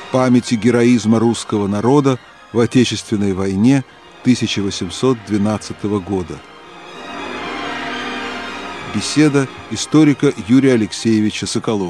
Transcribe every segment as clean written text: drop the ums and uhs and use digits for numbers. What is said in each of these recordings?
памяти героизма русского народа в Отечественной войне 1812 года. Беседа историка Юрия Алексеевича Соколова.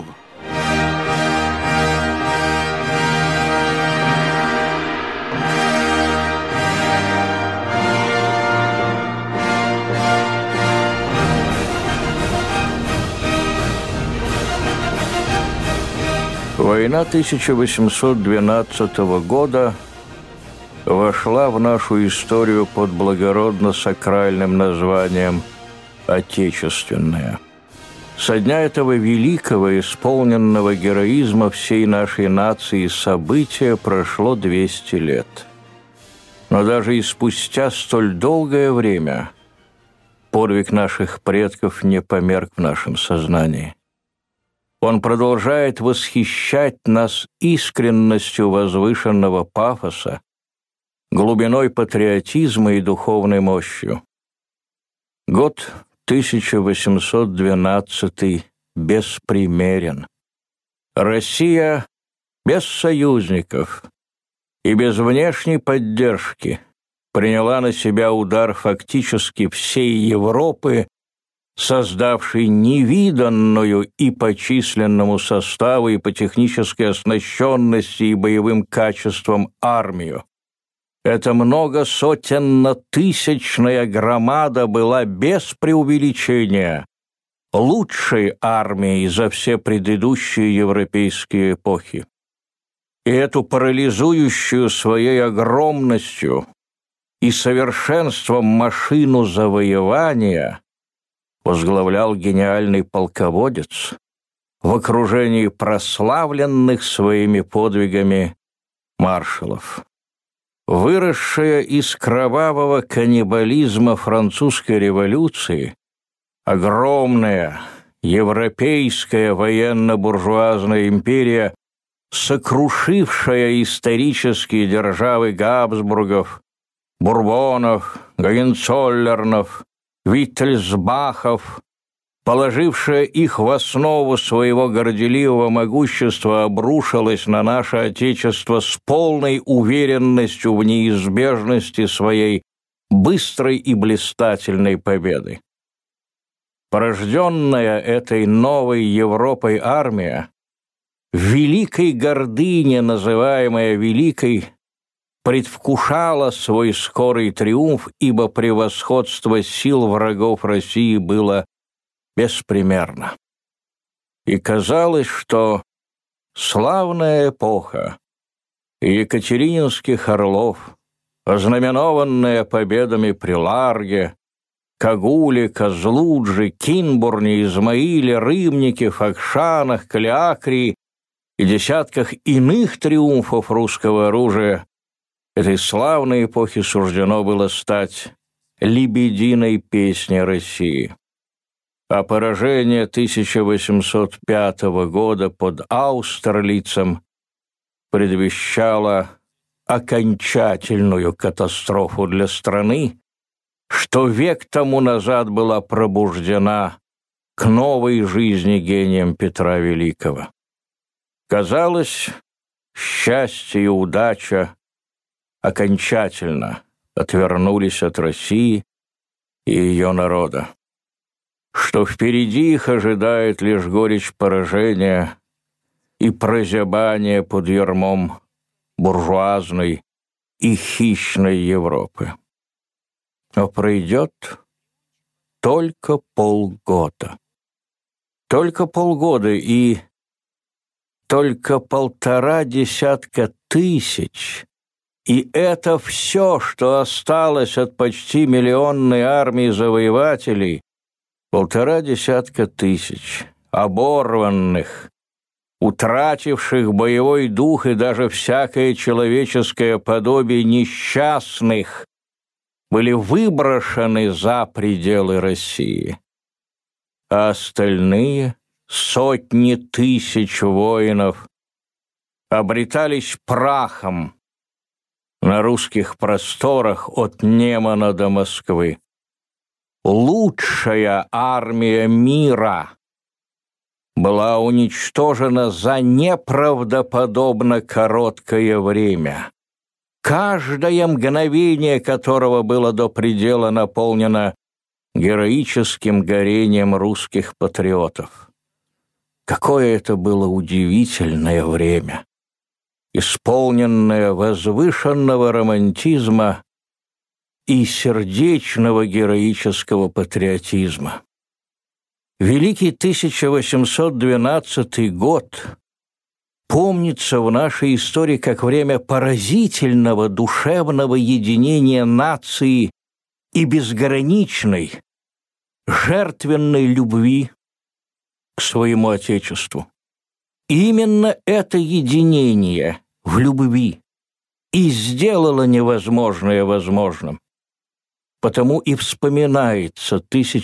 Война 1812 года вошла в нашу историю под благородно-сакральным названием «Отечественная». Со дня этого великого, исполненного героизма всей нашей нации события прошло 200 лет. Но даже и спустя столь долгое время подвиг наших предков не померк в нашем сознании. Он продолжает восхищать нас искренностью возвышенного пафоса, глубиной патриотизма и духовной мощью. Год 1812 беспримерен. Россия без союзников и без внешней поддержки приняла на себя удар фактически всей Европы, создавший невиданную и по численному составу, и по технической оснащенности, и боевым качествам армию. Эта многосотенно-тысячная громада была без преувеличения лучшей армией за все предыдущие европейские эпохи. И эту парализующую своей огромностью и совершенством машину завоевания возглавлял гениальный полководец в окружении прославленных своими подвигами маршалов. Выросшая из кровавого каннибализма французской революции, огромная европейская военно-буржуазная империя, сокрушившая исторические державы Габсбургов, Бурбонов, Гогенцоллернов, Виттельсбахов, положившая их в основу своего горделивого могущества, обрушилась на наше Отечество с полной уверенностью в неизбежности своей быстрой и блистательной победы. Порожденная этой новой Европой армия, в великой гордыне, называемая Великой, предвкушала свой скорый триумф, ибо превосходство сил врагов России было беспримерно. И казалось, что славная эпоха екатерининских орлов, ознаменованная победами при Ларге, Кагуле, Козлудже, Кинбурне, Измаиле, Рымнике, Факшанах, Калиакрии и десятках иных триумфов русского оружия, этой славной эпохе суждено было стать лебединой песней России. А поражение 1805 года под Аустерлицем предвещало окончательную катастрофу для страны, что век тому назад была пробуждена к новой жизни гением Петра Великого. Казалось, счастье и удача окончательно отвернулись от России и ее народа, что впереди их ожидает лишь горечь поражения и прозябание под ярмом буржуазной и хищной Европы. Но пройдет только полгода. Только полгода и только 1,5 тысяч. И это все, что осталось от почти миллионной армии завоевателей, 1,5 тысяч оборванных, утративших боевой дух и даже всякое человеческое подобие несчастных, были выброшены за пределы России. А остальные сотни тысяч воинов обретались прахом на русских просторах от Немана до Москвы. Лучшая армия мира была уничтожена за неправдоподобно короткое время, каждое мгновение которого было до предела наполнено героическим горением русских патриотов. Какое это было удивительное время, исполненное возвышенного романтизма и сердечного героического патриотизма. Великий 1812 год помнится в нашей истории как время поразительного душевного единения нации и безграничной, жертвенной любви к своему Отечеству. Именно это единение в любви и сделало невозможное возможным. Потому и вспоминается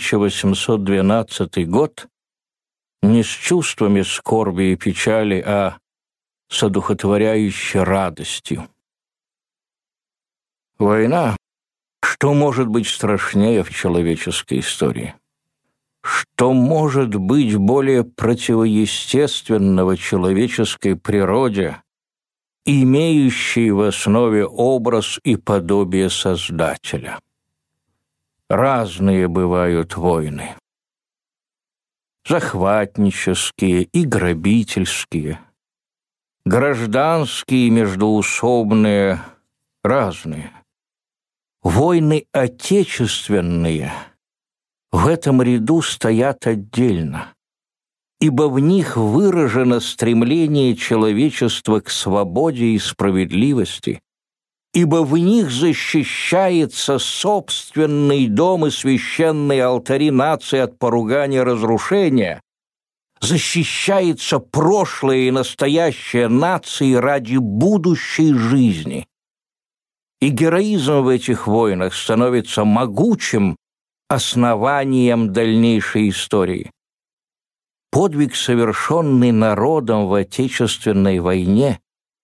1812 год не с чувствами скорби и печали, а с одухотворяющей радостью. Война, что может быть страшнее в человеческой истории? Что может быть более противоестественного человеческой природе, имеющей в основе образ и подобие Создателя? Разные бывают войны. Захватнические и грабительские, гражданские и междоусобные, разные. Войны отечественные в этом ряду стоят отдельно, ибо в них выражено стремление человечества к свободе и справедливости, ибо в них защищается собственный дом и священные алтари нации от поругания и разрушения, защищается прошлое и настоящее нации ради будущей жизни. И героизм в этих войнах становится могучим основанием дальнейшей истории. Подвиг, совершенный народом в Отечественной войне,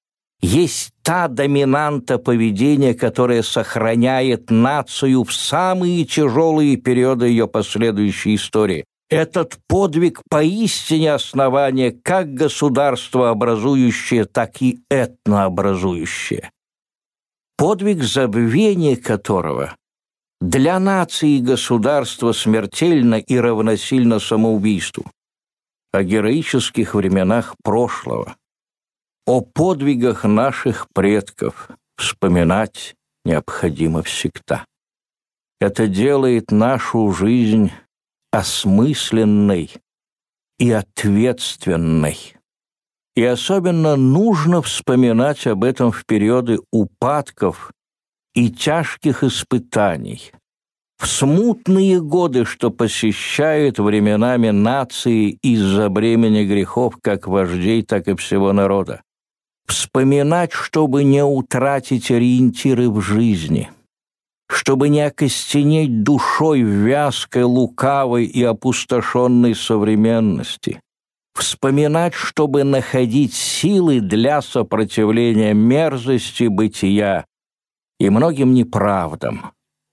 есть та доминанта поведения, которая сохраняет нацию в самые тяжелые периоды ее последующей истории. Этот подвиг поистине основание как государствообразующее, так и этнообразующее. Подвиг, забвения которого для нации и государства смертельно и равносильно самоубийству. О героических временах прошлого, о подвигах наших предков вспоминать необходимо всегда. Это делает нашу жизнь осмысленной и ответственной. И особенно нужно вспоминать об этом в периоды упадков и тяжких испытаний, в смутные годы, что посещают временами нации из-за бремени грехов как вождей, так и всего народа. Вспоминать, чтобы не утратить ориентиры в жизни, чтобы не окостенеть душой в вязкой, лукавой и опустошенной современности. Вспоминать, чтобы находить силы для сопротивления мерзости бытия и многим неправдам.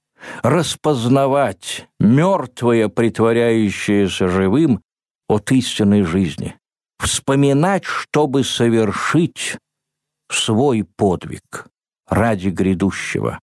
Распознавать мертвое, притворяющееся живым, от истинной жизни. Вспоминать, чтобы совершить свой подвиг ради грядущего.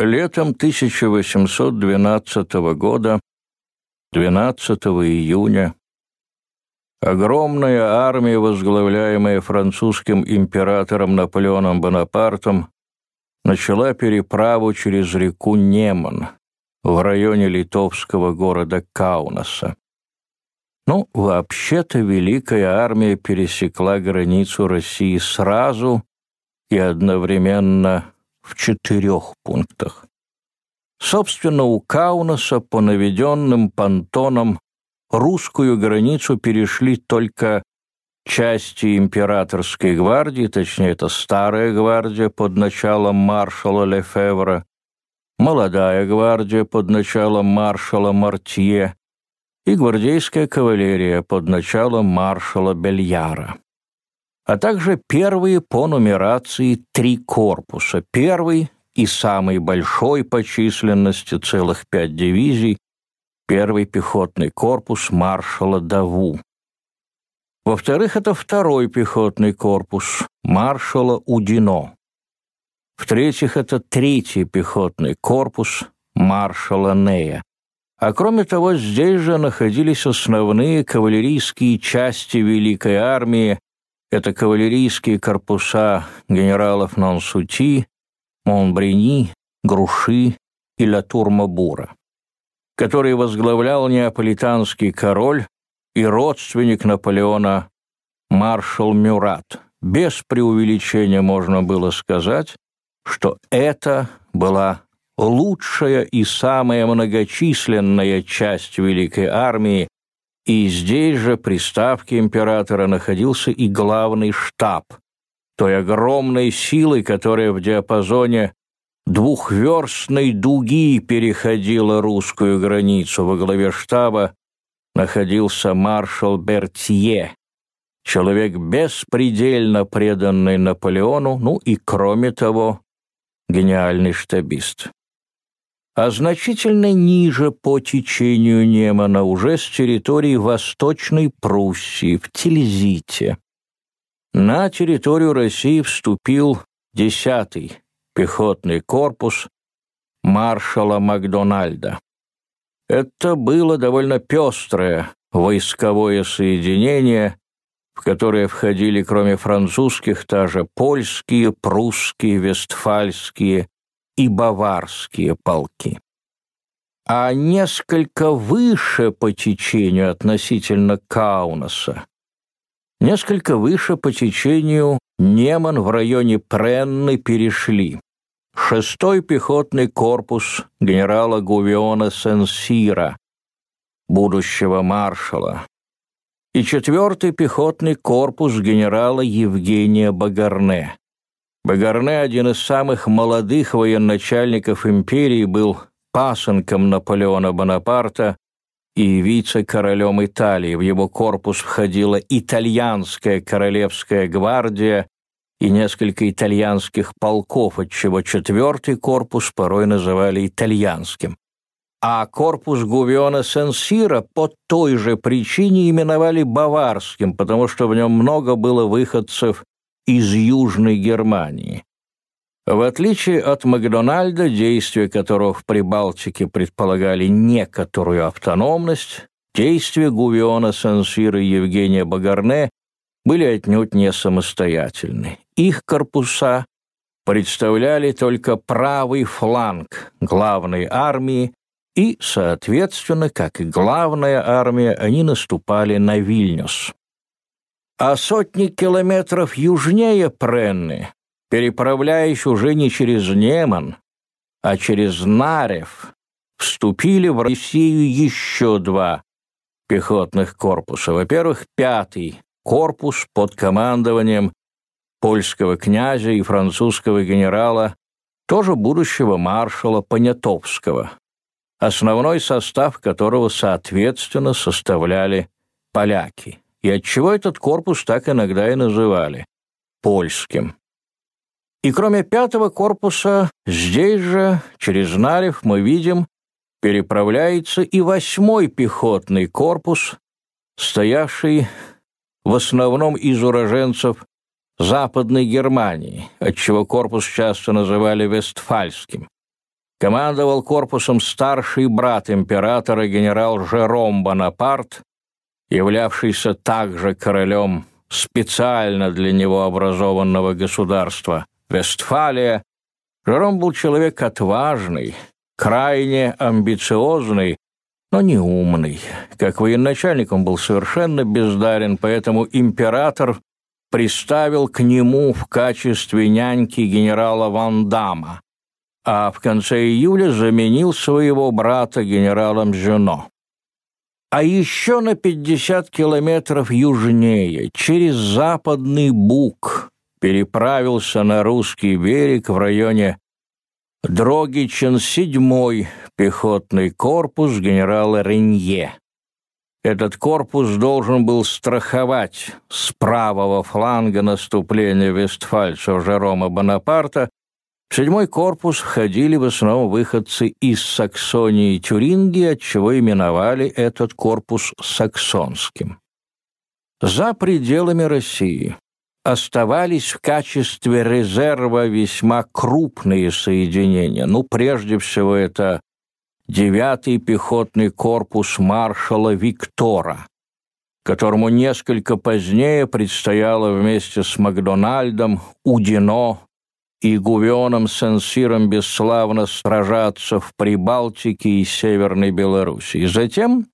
Летом 1812 года, 12 июня, огромная армия, возглавляемая французским императором Наполеоном Бонапартом, начала переправу через реку Неман в районе литовского города Каунаса. Вообще-то Великая армия пересекла границу России сразу и одновременно в 4 пунктах. Собственно, у Каунаса по наведенным понтонам русскую границу перешли только части императорской гвардии, точнее, это старая гвардия под началом маршала Лефевра, молодая гвардия под началом маршала Мортье и гвардейская кавалерия под началом маршала Бельяра, а также первые по нумерации 3 корпуса. Первый и самый большой по численности, целых 5 дивизий, первый пехотный корпус маршала Даву. Во-вторых, это второй пехотный корпус маршала Удино. В-третьих, это третий пехотный корпус маршала Нея. А кроме того, здесь же находились основные кавалерийские части Великой армии. Это кавалерийские корпуса генералов Нансути, Монбрини, Груши и Латур-Мабура, который возглавлял неаполитанский король и родственник Наполеона маршал Мюрат. Без преувеличения можно было сказать, что это была лучшая и самая многочисленная часть Великой армии, и здесь же при ставке императора находился и главный штаб той огромной силы, которая в диапазоне 2-верстной дуги переходила русскую границу. Во главе штаба находился маршал Бертье, человек беспредельно преданный Наполеону, и, кроме того, гениальный штабист. А значительно ниже по течению Немана, уже с территории Восточной Пруссии, в Тильзите, на территорию России вступил 10-й пехотный корпус маршала Макдональда. Это было довольно пестрое войсковое соединение, в которое входили, кроме французских, также польские, прусские, вестфальские и баварские полки. А несколько выше по течению относительно Каунаса, несколько выше по течению Неман в районе Пренны перешли 6-й пехотный корпус генерала Гувиона Сен-Сира, будущего маршала, и 4-й пехотный корпус генерала Евгения Багарне. Багарне, один из самых молодых военачальников империи, был пасынком Наполеона Бонапарта и вице-королем Италии. В его корпус входила итальянская королевская гвардия и несколько итальянских полков, отчего 4-й корпус порой называли итальянским. А корпус Гувиона Сен-Сира по той же причине именовали баварским, потому что в нем много было выходцев из Южной Германии. В отличие от Макдональда, действия которого в Прибалтике предполагали некоторую автономность, действия Гувиона Сен-Сира и Евгения Багарне были отнюдь не самостоятельны. Их корпуса представляли только правый фланг главной армии, и, соответственно, как и главная армия, они наступали на Вильнюс. А сотни километров южнее Пренны, переправляясь уже не через Неман, а через Нарев, вступили в Россию еще 2 пехотных корпуса. Во-первых, 5-й корпус под командованием польского князя и французского генерала, тоже будущего маршала Понятовского, основной состав которого, соответственно, составляли поляки. И отчего этот корпус так иногда и называли польским. И кроме 5-го корпуса, здесь же, через Нарев, мы видим, переправляется и 8-й пехотный корпус, стоявший в основном из уроженцев Западной Германии, отчего корпус часто называли Вестфальским. командовал корпусом старший брат императора генерал Жером Бонапарт, являвшийся также королем специально для него образованного государства Вестфалия. Жером был человек отважный, крайне амбициозный, но не умный. Как военачальник он был совершенно бездарен, поэтому император приставил к нему в качестве няньки генерала Ван Дамма, а в конце июля заменил своего брата генералом Жюно. А еще на 50 километров южнее, через Западный Буг, переправился на русский берег в районе Дрогичен 7-й пехотный корпус генерала Ренье. Этот корпус должен был страховать с правого фланга наступления вестфальцев Жерома Бонапарта. В 7-й корпус входили в основном выходцы из Саксонии и Тюрингии, отчего именовали этот корпус саксонским. За пределами России оставались в качестве резерва весьма крупные соединения. Прежде всего, это 9-й пехотный корпус маршала Виктора, которому несколько позднее предстояло вместе с Макдональдом, Удино и Гувионом Сен-Сиром бесславно сражаться в Прибалтике и Северной Белоруссии. Затем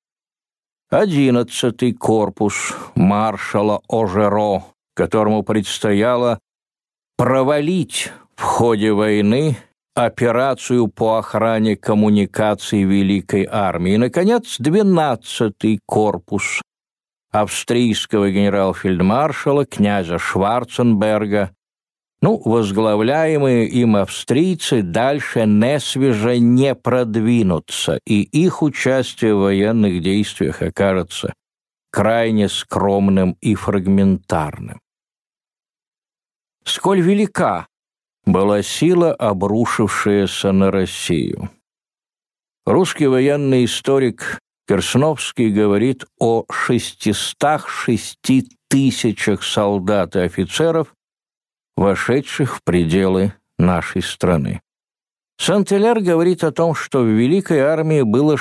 11-й корпус маршала Ожеро, которому предстояло провалить в ходе войны операцию по охране коммуникаций Великой армии. И, наконец, 12-й корпус австрийского генерал-фельдмаршала князя Шварценберга. Возглавляемые им австрийцы дальше несвеже не продвинутся, и их участие в военных действиях окажется крайне скромным и фрагментарным. Сколь велика была сила, обрушившаяся на Россию. Русский военный историк Керсновский говорит о 606 тысячах солдат и офицеров, вошедших в пределы нашей страны. Сент-Иляр говорит о том, что в Великой армии было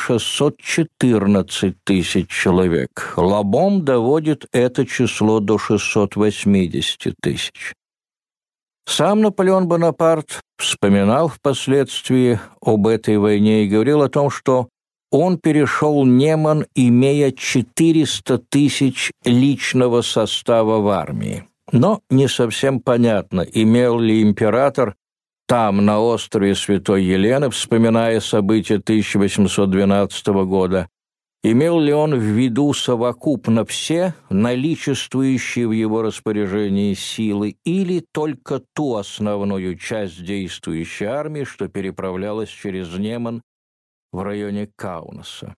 614 тысяч человек. Лабом доводит это число до 680 тысяч. Сам Наполеон Бонапарт вспоминал впоследствии об этой войне и говорил о том, что он перешел Неман, имея 400 тысяч личного состава в армии. Но не совсем понятно, имел ли император там, на острове Святой Елены, вспоминая события 1812 года, имел ли он в виду совокупно все наличествующие в его распоряжении силы или только ту основную часть действующей армии, что переправлялась через Неман в районе Каунаса.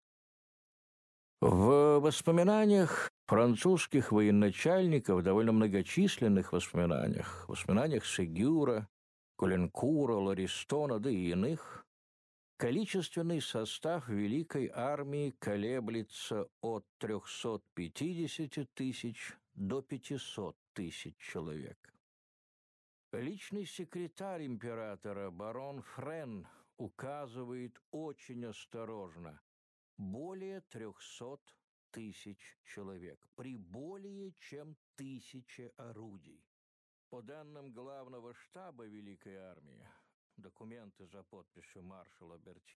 В воспоминаниях французских военачальников, довольно многочисленных воспоминаниях Сегюра, Коленкура, Ларистона, да и иных, количественный состав Великой армии колеблется от 350 тысяч до 500 тысяч человек. Личный секретарь императора барон Френ указывает очень осторожно: более 300 тысяч человек при более чем 1000 орудий. По данным Главного штаба Великой армии, документы за подписью маршала Бертье,